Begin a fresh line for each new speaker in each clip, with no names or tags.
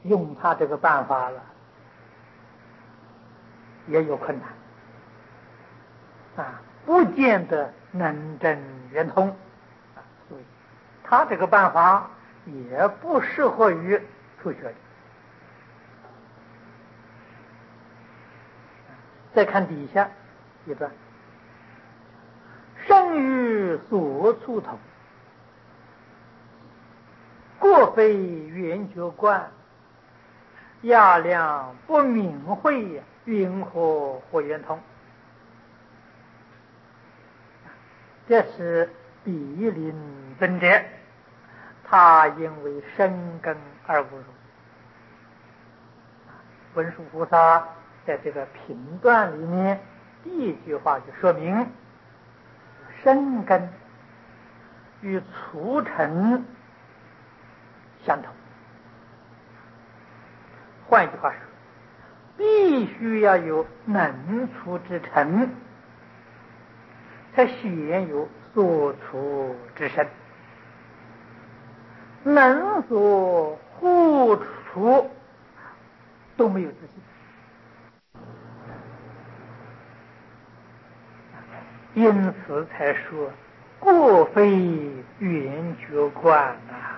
用他这个办法了，也有困难不见得能证圆通所以他这个办法也不适合于初学的。再看底下一段，生于所处同，过非圆觉观，亚量不明慧，云何或圆通？这是比邻尊者，他因为生根而不入。文殊菩萨在这个评断里面，第一句话就说明生根与促成相同。换一句话说，必须要有能处之成，才显有所处之身。能所互处都没有自信，因此才说过非圆觉观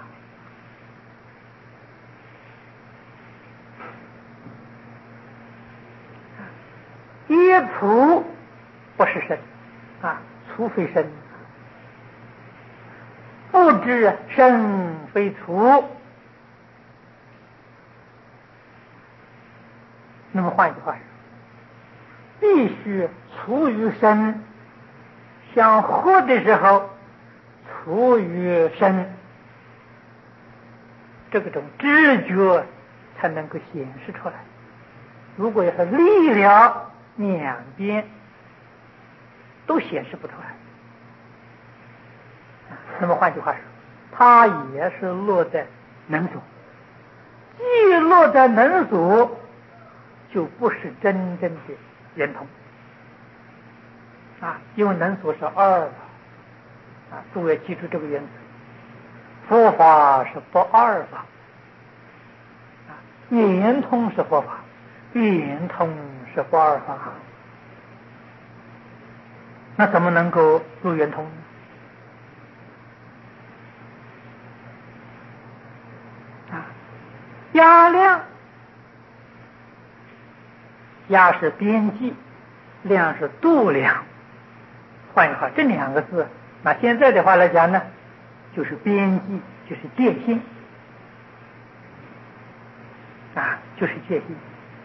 业处不是身处非身，不知身非处。那么换一句话说，必须处于身相合的时候，处于身这种知觉才能够显示出来。如果要是离了两边都显示不出来，那么换句话说，它也是落在能所。既落在能所，就不是真正的圆通因为能所是二诸位记住这个原则，佛法是不二法圆通是佛法，圆通是不二法。那怎么能够入圆通呢？压量，压是边际，量是度量。换句话，这两个字，那现在的话来讲呢，就是边际，就是界限就是界限。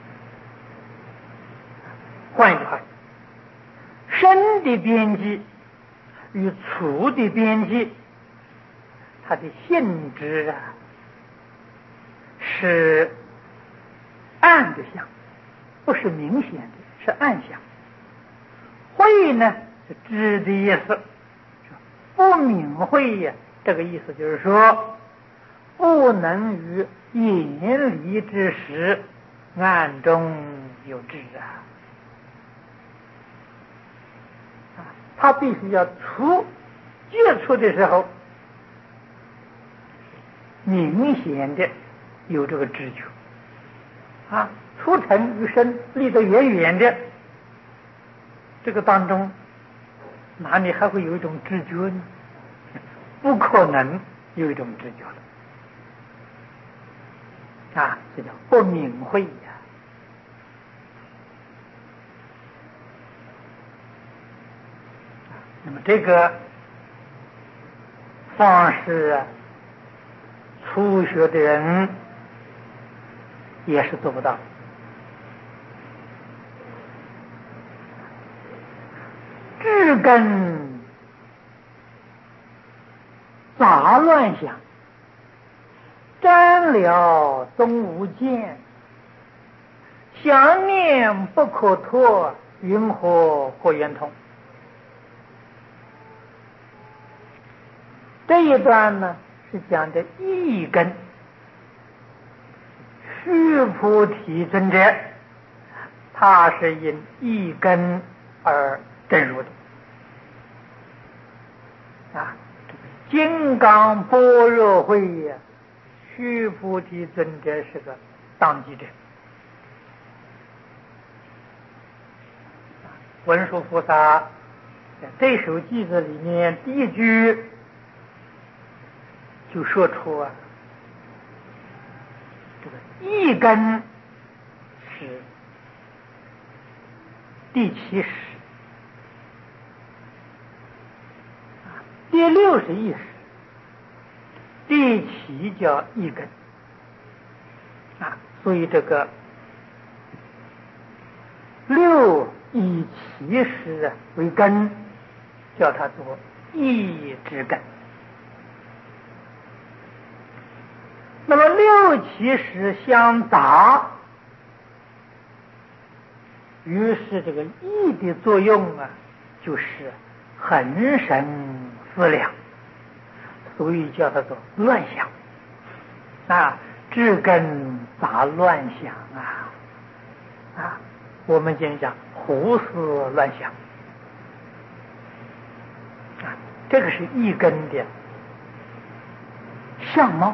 换一句话，身的边际与处的边际，它的性质是暗的相，不是明显的，是暗相。慧呢是知的意思，不明慧呀，这个意思就是说，不能于言离之时暗中有知他必须要接触的时候，明显的有这个知觉出尘与身离得远远的，这个当中哪里还会有一种知觉呢？不可能有一种知觉了这叫不明慧那么这个方式初学的人也是做不到。智根杂乱想，沾了终无见，想念不可脱，云何或圆通？这一段呢是讲的意根，须菩提尊者他是因意根而证入的金刚般若慧须菩提尊者是个当机者。文殊菩萨在这首偈子里面第一句就说出这个一根是第七识，第六是意识，第七叫一根所以这个六以七识为根，叫它做意之根。那么六七识相杂，于是这个意的作用就是恒生思量，所以叫它做乱想知根杂乱想我们今天讲胡思乱想这个是一根的相貌。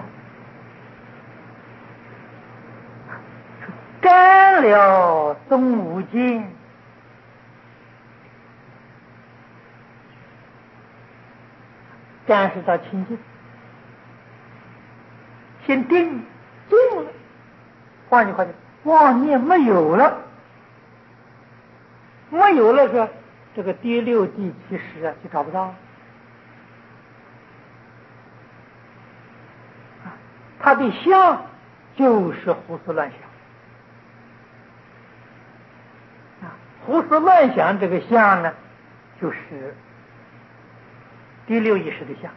干了终无见，干是到清净，先定了，换句话讲，妄念没有了，没有了说这个第六第七识就找不到了。它的相就是胡思乱想胡思乱想这个相呢，就是第六意识的相。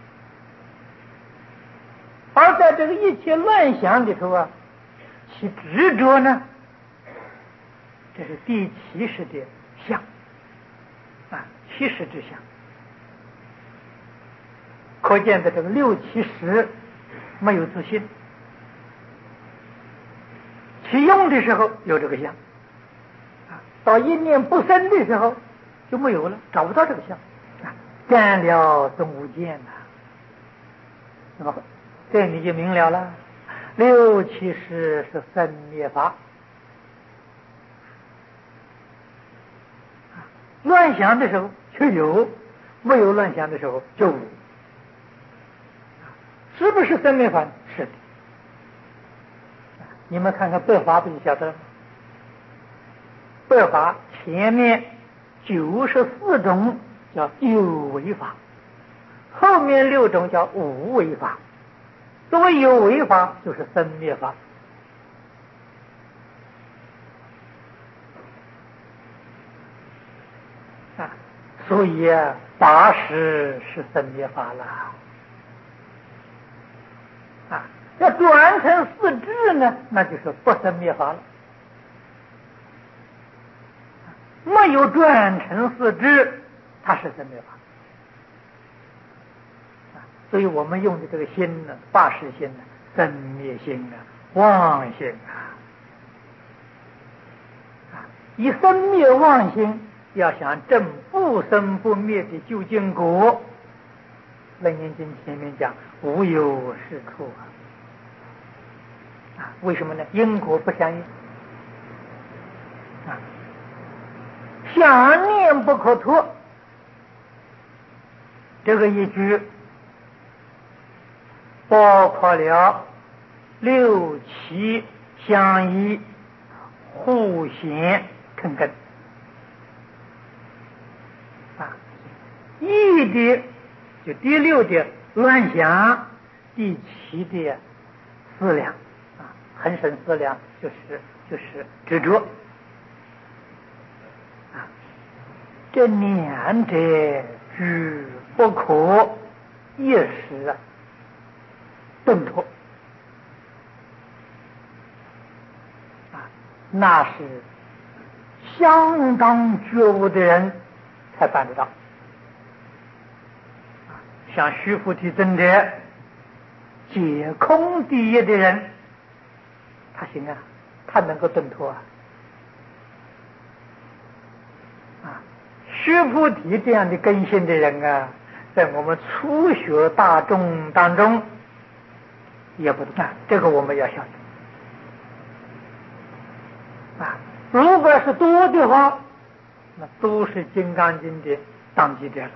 而在这个一切乱想里头其执着呢，这是第七识的相七识之相。可见的这个六七识没有自信，其用的时候有这个相到一念不生的时候就没有了，找不到这个相干了终无见那么这你就明了了，六七识是生灭法乱想的时候就有，没有乱想的时候就无。是不是生灭法？是的。你们看看百法不就晓得了吗？百法前面94种叫有为法，后面6种叫无为法。所谓有为法就是生灭法所以80是生灭法了要转成4智呢，那就是不生灭法了。没有转成4智，它是生灭法所以我们用的这个心呢，80心呢，生灭心妄心以生灭妄心要想证不生不灭的究竟果，《楞严经》前面讲无有是处为什么呢？因果不相应想念不可脱，这个一句包括了6七相依，互显肯根一的就第6的乱想，第7的思量恒生思量就是执着这2者俱不可一时顿脱那是相当觉悟的人才办得到像须菩提尊者解空第一的人，他行他能够顿脱须菩提这样的根性的人在我们初学大众当中也不能这个我们要晓得如果是多的话，那都是《金刚经》的当机者了。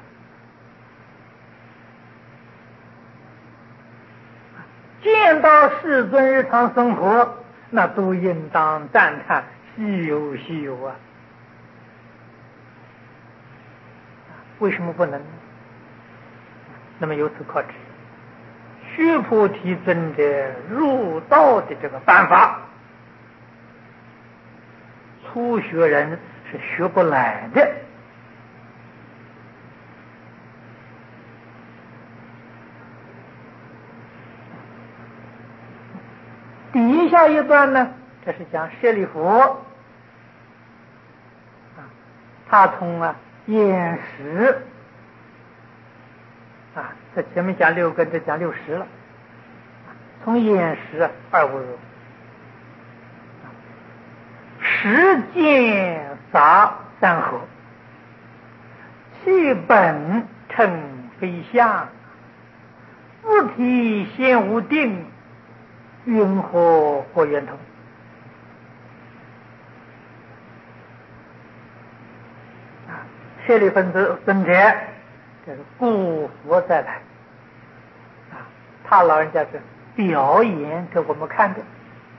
见到世尊日常生活，那都应当赞叹，稀有稀有啊！为什么不能呢？那么由此可知，须菩提尊者入道的这个办法，初学人是学不来的。底下一段呢，这是讲舍利弗他从眼识这前面讲六根，这讲六识了。从眼识二无如，识见杂三合，其本称非相，自体先无定，云何或圆通？舍利弗尊者，这是故佛再来他老人家是表演给我们看的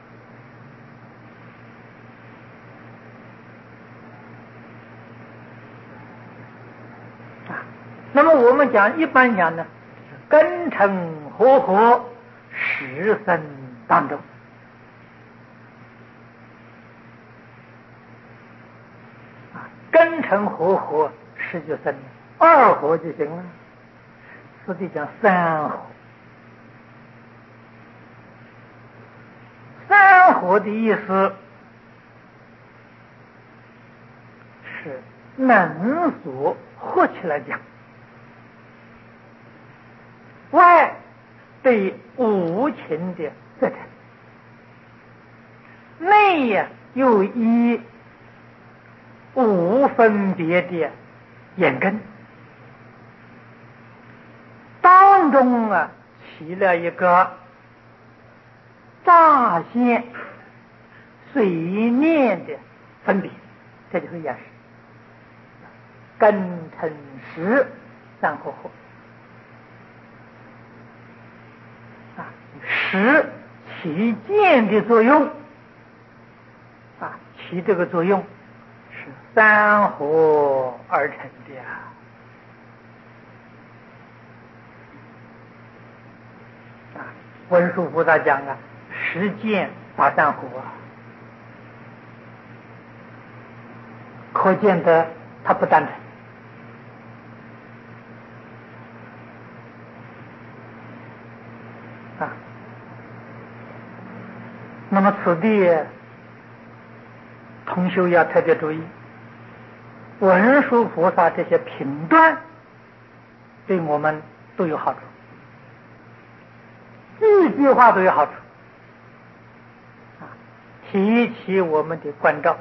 那么我们一般讲呢，根尘和合，十生当中根尘和合十九生，二合就行了。实际讲三合，三合的意思是能所合起来讲，外对无情的色彩，内又以无分别的眼根，当中起了一个乍现随念的分别，这就是眼识。根尘识三合合识起见的作用起这个作用是三合而成的文殊菩萨讲识见法三合可见得他不单纯那么此地同修要特别注意，文殊菩萨这些评断对我们都有好处，句句话都有好处提起我们的关照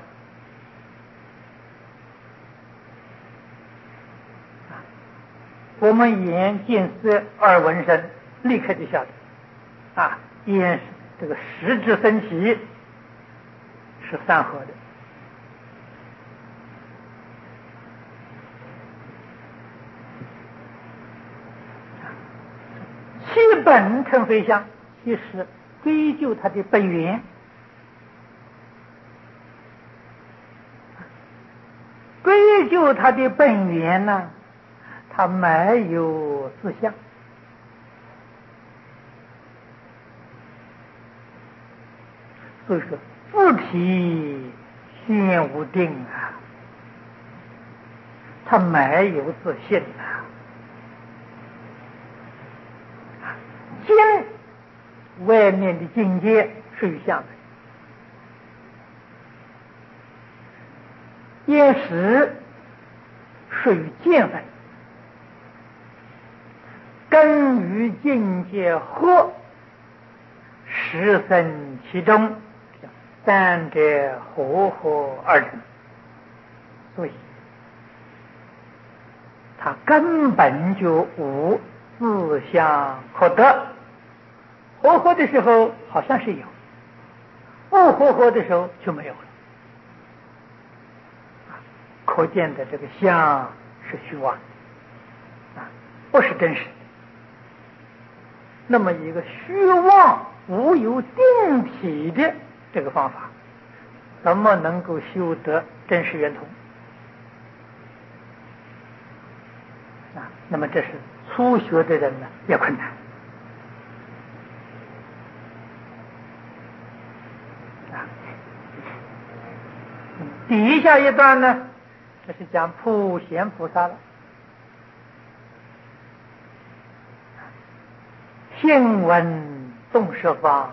我们眼见色耳闻声立刻就晓得眼这个识之生起是三合的其本称非相，其实追究它的本源追究它的本源呢，它没有自相所以说自体现无定它没有自信心外面的境界属于相分，眼识属于见分，根与境界合，识生其中，三者合合而成，所以它根本就无自相可得活活的时候好像是有，不活活的时候就没有了。可见的这个相是虚妄不是真实的。那么一个虚妄无有定体的这个方法，怎么能够修得真实圆通那么这是初学的人呢也困难底下一段呢，这是讲普贤菩萨了。信闻动十方，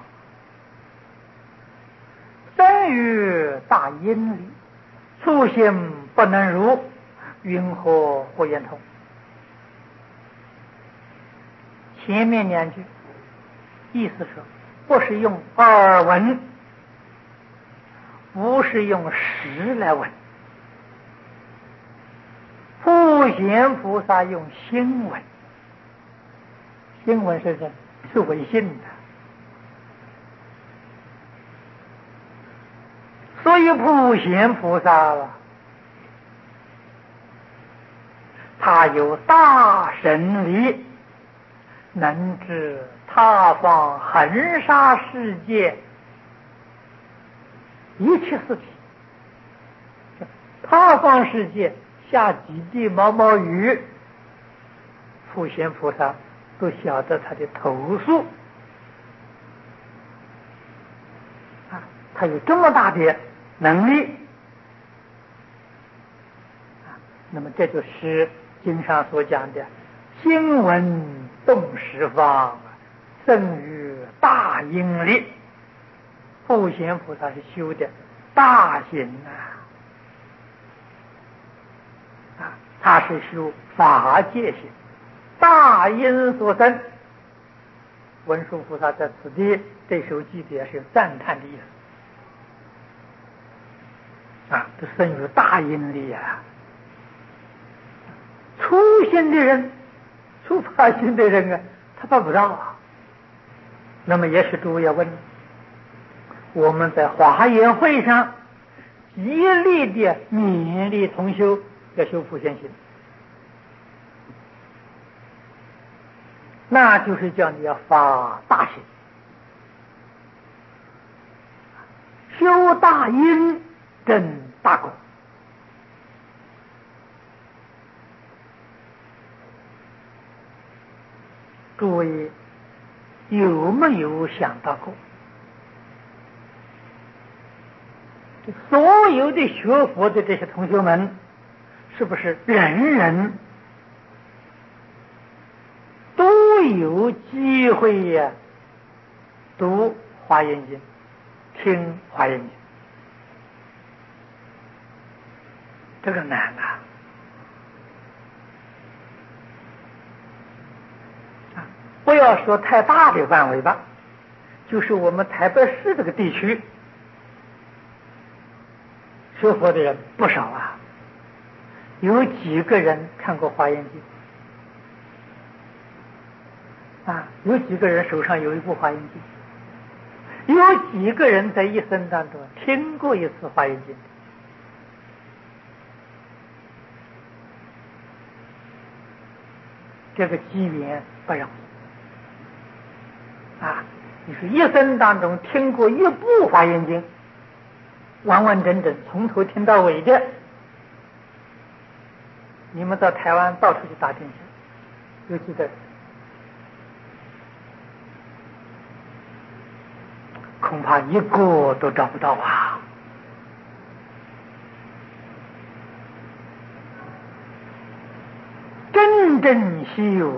生于大阴里，初心不能入，云何不圆通？前面两句意思说，不是用耳闻，不是用识来闻，普贤菩萨用心闻。心闻是什么？是唯信的。所以普贤菩萨他有大神力，能知他方恒沙世界一切事体。他方世界下几滴毛毛雨，普贤菩萨都晓得他的投诉他有这么大的能力那么这就是经上所讲的心闻动十方，生于大阴里。普贤菩萨是修的大行他是修法界行，大因所生。文殊菩萨在此地这首记的是赞叹的意思这生于大因里初心的人，初发心的人他办不到那么也许诸位要问，我们在华严会上极力的勉励同修要修普贤行，那就是叫你要发大心，修大因，证大果。诸位有没有想到过，所有的学佛的这些同学们，是不是人人都有机会读华严经，听华严经？这个难不要说太大的范围吧，就是我们台北市这个地区学佛的人不少有几个人看过华严经有几个人手上有一部华严经，有几个人在一生当中听过一次华严经。这个机缘不容易你说一生当中听过一部华严经，完完整整从头听到尾的，你们到台湾到处去打听去，有几个人？恐怕一个都找不到真正稀有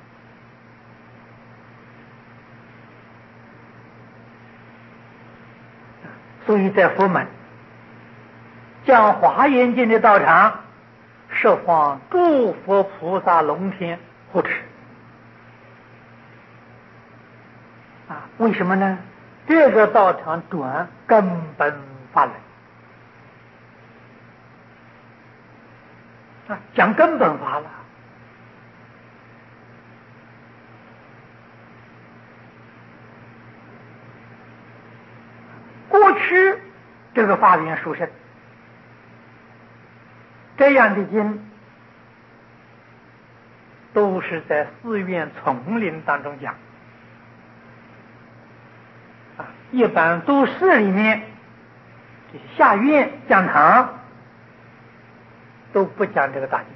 所以在佛门讲华严经的道场，设放诸佛菩萨龙天护持为什么呢？这个道场转根本法轮讲根本法了。 持这个法缘殊胜。这样的经都是在寺院丛林当中讲一般都市里面这些下院讲堂都不讲这个大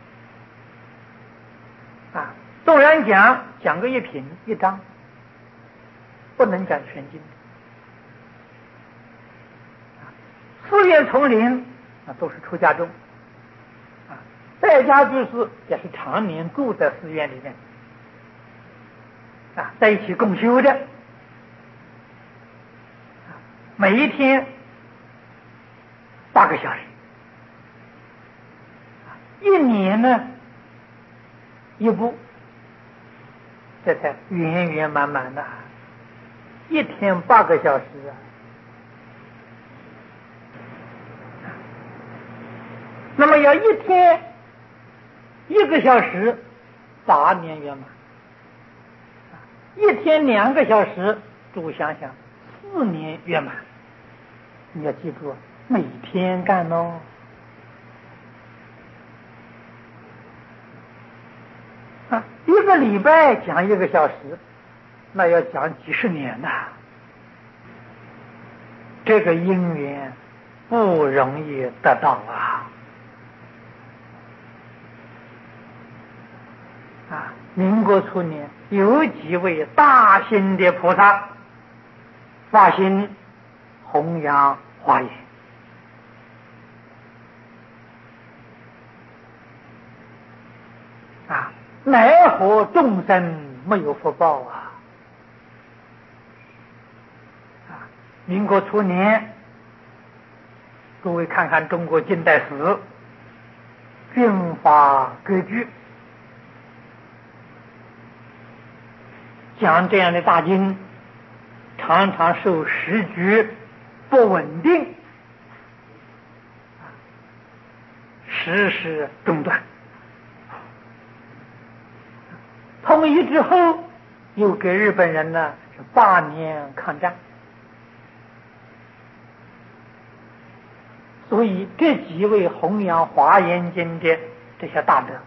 经纵然讲个一品一章，不能讲全经。寺院丛林都是出家众在家居士也是常年住在寺院里面在一起共修的每一天8个小时，一年呢一部，这才圆圆满满的，一天8个小时那么要一天1个小时8年圆满，一天2个小时，诸位想想4年圆满。你要记住，每天干哦。一个礼拜讲1个小时，那要讲几十年呐。这个因缘不容易得到民国初年有几位大心的菩萨发心弘扬华严奈何众生没有福报民国初年，各位看看中国近代史，军阀割据，讲这样的大经，常常受时局不稳定，时时中断。统一之后，又给日本人呢是8年抗战，所以这几位弘扬华严经的这些大德，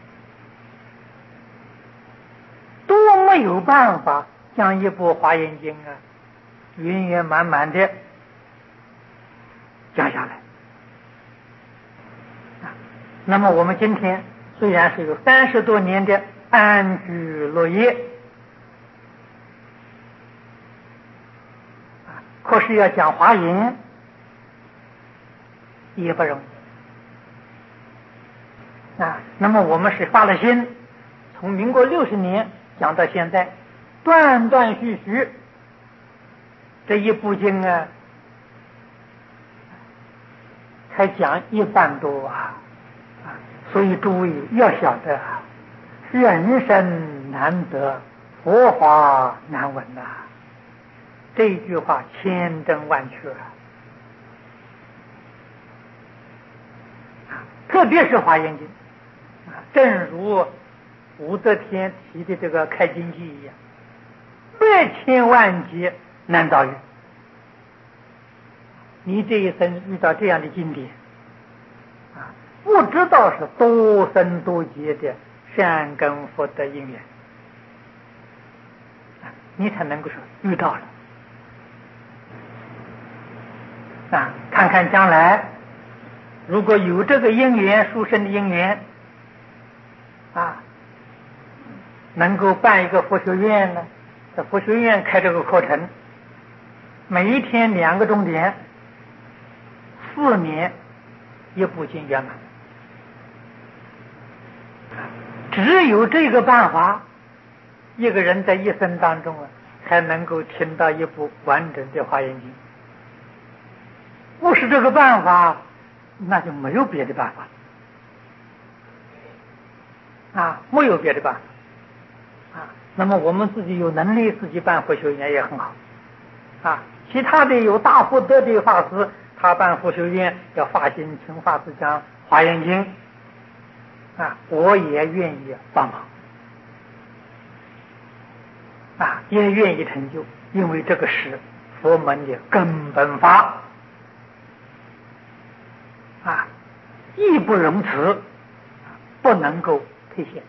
都没有办法将一部华严经圆圆满满的讲下来。那么我们今天虽然是有30多年的安居乐业，可是要讲华严也不容易那么我们是发了心，从民国60年讲到现在，断断续续这一部经才讲1半多所以诸位要晓得人生难得，佛法难闻这一句话千真万确特别是华严经正如武则天提的这个开经记一样，100千万劫难遭遇。你这一生遇到这样的经典不知道是多生多劫的善根福德因缘你才能够说遇到了看看将来如果有这个因缘，殊胜的因缘能够办一个佛学院呢，在佛学院开这个课程，每一天2个钟点，4年一部经圆满。只有这个办法，一个人在一生当中才能够听到一部完整的华严经。不是这个办法，那就没有别的办法没有别的办法那么我们自己有能力自己办佛学院也很好其他的有大福德的法师，他办佛学院要发心请法师讲华严经我也愿意帮忙也愿意成就，因为这个是佛门的根本法啊，义不容辞，不能够推卸。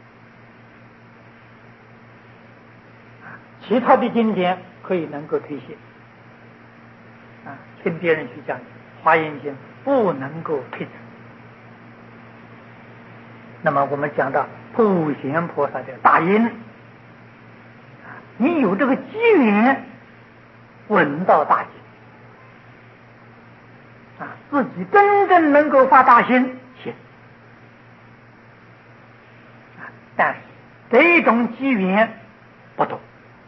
其他的经典可以能够推卸啊，听别人去讲《华严经》不能够推辞。那么我们讲到普贤菩萨的大因，你有这个机缘闻到大经啊，自己真正能够发大心行啊，但是这种机缘不多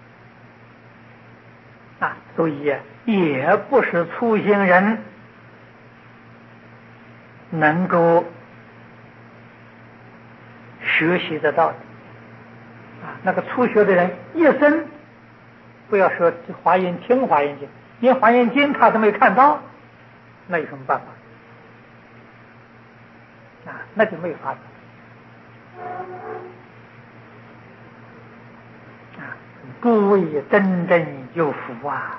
啊，所以也不是初心人能够学习得到的啊。那个初学的人一生不要说华严听华严经，连华严经他都没看到，那有什么办法啊？那就没有法子啊！诸位真正有福啊！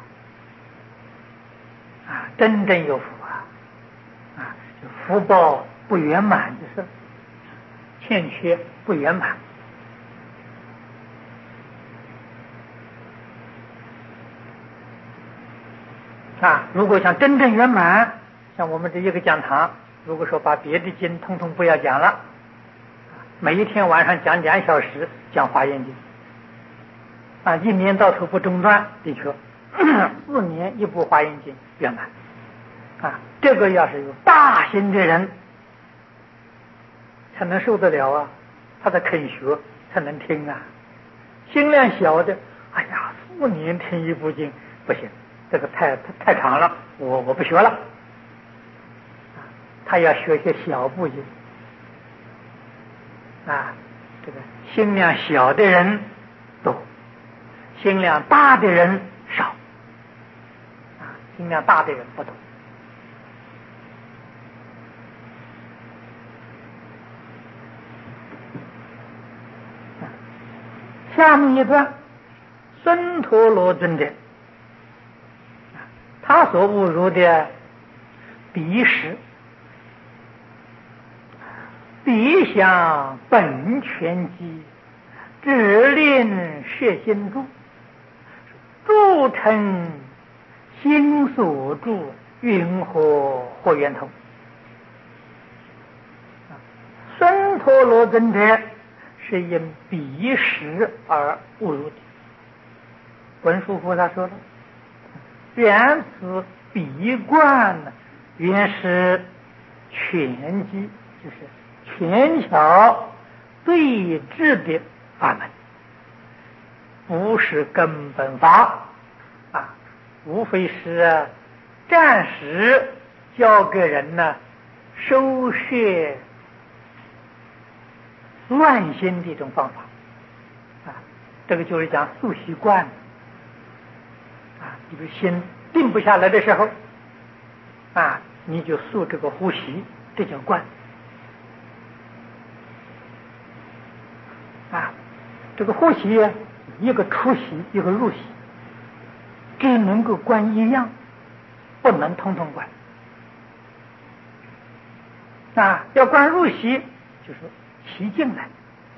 啊，真正有福啊！啊，福报不圆满就是欠缺不圆满。啊，如果想真正圆满，像我们这一个讲堂，如果说把别的经通通不要讲了，每一天晚上讲2小时讲华严经，啊，一年到头不中断，的确4年一部华严经圆满。啊，这个要是有大心的人才能受得了啊，他才肯学，才能听啊。心量小的，哎呀，4年听一部经不行，这个太长了，我不学了。他要学些小部经啊，这个心量小的人多，心量大的人少啊，心量大的人不多。下面一段孙陀罗尊者他所悟入的彼识，彼想本全机，只令摄心住，诸成心所住，云何或圆通。孙陀罗尊者是因彼识而悟入的。文殊菩萨说了，原此彼观原是全机，就是全巧对治的法门，不是根本法啊，无非是暂时教给人呢收摄乱心的一种方法啊，这个就是讲速习惯啊，你的心定不下来的时候啊，你就速这个呼吸，这叫观啊。这个呼吸一个出息一个入息，只能够观一样，不能通通观啊。要观入息，就是吸进来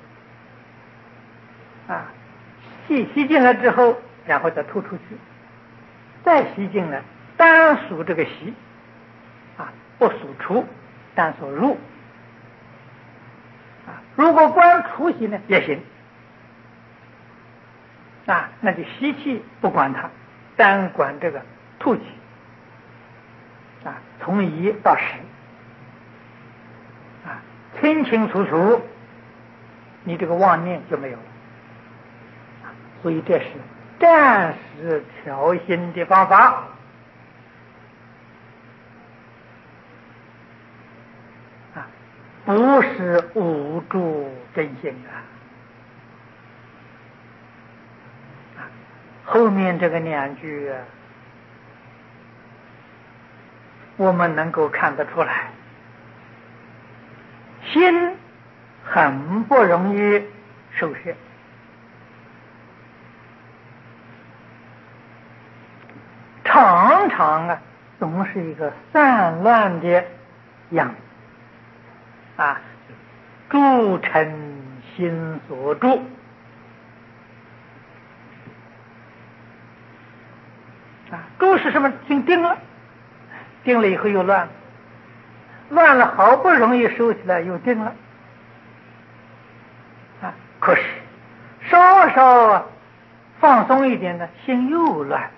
啊，吸进来之后，然后再吐出去，再吸进来，单数这个吸啊，不数出，单数入啊。如果观出息呢也行啊，那就吸气不管它，单管这个吐气啊，从1到10啊，清清楚楚，你这个妄念就没有了。所以这是暂时调心的方法啊，不是捂住真心啊。后面这个2句我们能够看得出来，心很不容易收摄。 常常总是一个散乱的样子诸尘心所住住是什么？定了，定了以后又乱了，乱了好不容易收起来又定了可是稍稍放松一点呢，心又乱。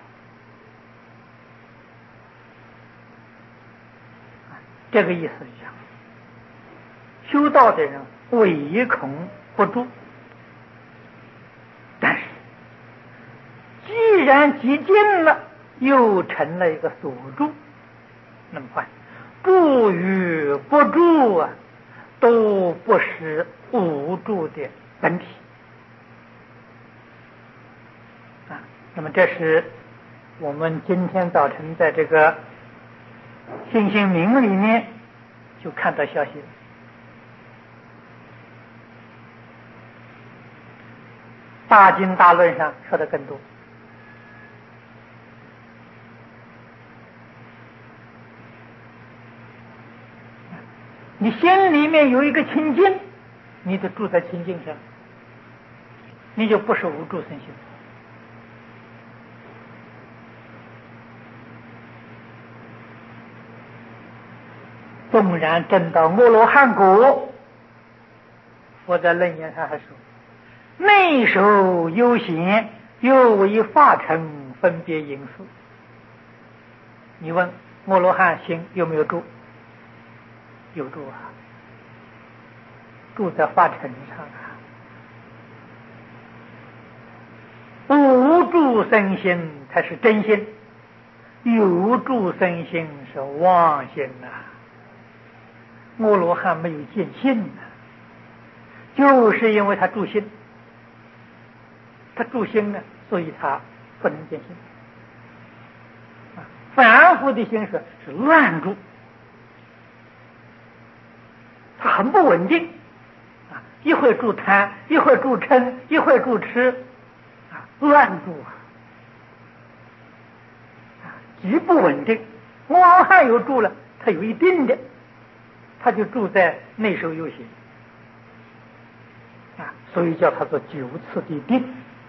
这个意思是这样，修道的人唯恐不住，但是既然极尽了，又成了一个所住，那么换住与不住都不是无住的本体那么这是我们今天早晨在这个信心明里面就看到消息了。大经大论上说的更多。你心里面有一个清净，你就住在清净上，你就不是无住身心。纵然证到阿罗汉果，佛在楞严上还说内守悠闲，又为法尘分别因素。你问阿罗汉心有没有住？有住住在法尘上无住身心才是真心，有住身心是妄心阿罗汉没有见性就是因为他住心，他住心所以他不能见性凡夫的心是乱住，他很不稳定一会住贪，一会住嗔，一会住痴乱住极不稳定。阿罗汉有住了，他有一定的，他就住在内守悠闲所以叫他做九次的定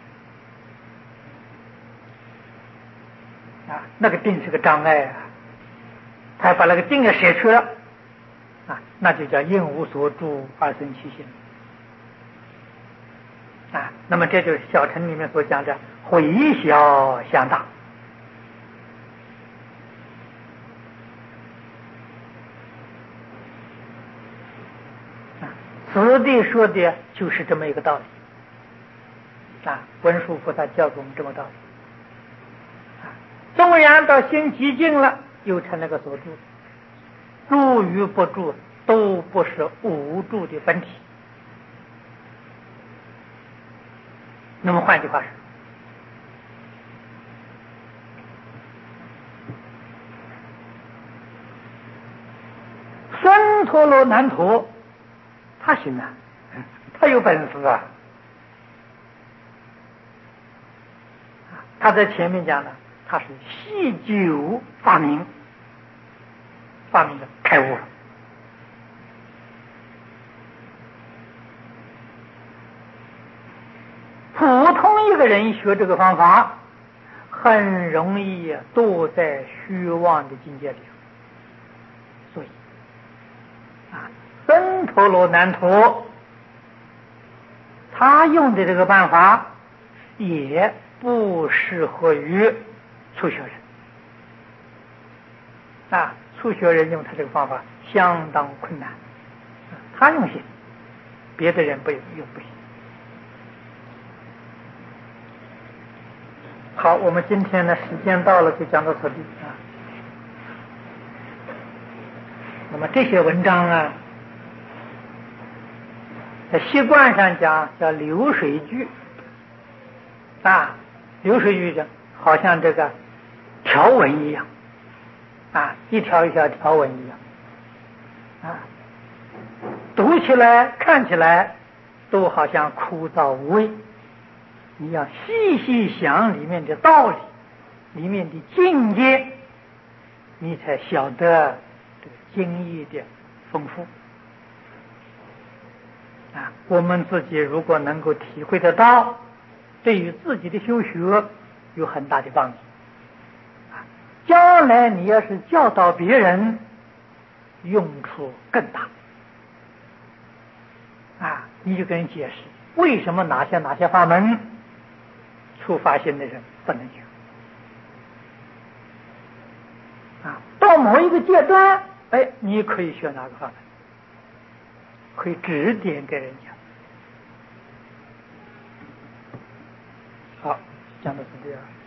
那个定是个障碍他还把那个定也舍去了那就叫应无所住而生其心那么这就是小乘里面所讲的回小向大此地说的就是这么一个道理文殊菩萨教给我们这么道理纵然到心极静了，又成了个所住，住与不住都不是无住的本体。那么换句话说，孙陀罗难陀他行他有本事他在前面讲了，他是细究发明的开悟了普通一个人学这个方法很容易堕在虚妄的境界里所以孙陀罗难陀他用的这个办法也不适合于初学人初学人用他这个方法相当困难他用行，别的人用不行。好，我们今天的时间到了，就讲到此地那么这些文章在习惯上讲叫流水句流水句讲好像这个条文一样一条一条条文一样读起来看起来都好像枯燥无味，你要细细想里面的道理里面的境界，你才晓得这个经义的丰富。我们自己如果能够体会得到，对于自己的修学有很大的帮助。将来你要是教导别人，用处更大。你就跟人解释为什么哪些法门初发心的人不能学。到某一个阶段，你可以学哪个法门，可以指点给人家。好，讲到这里。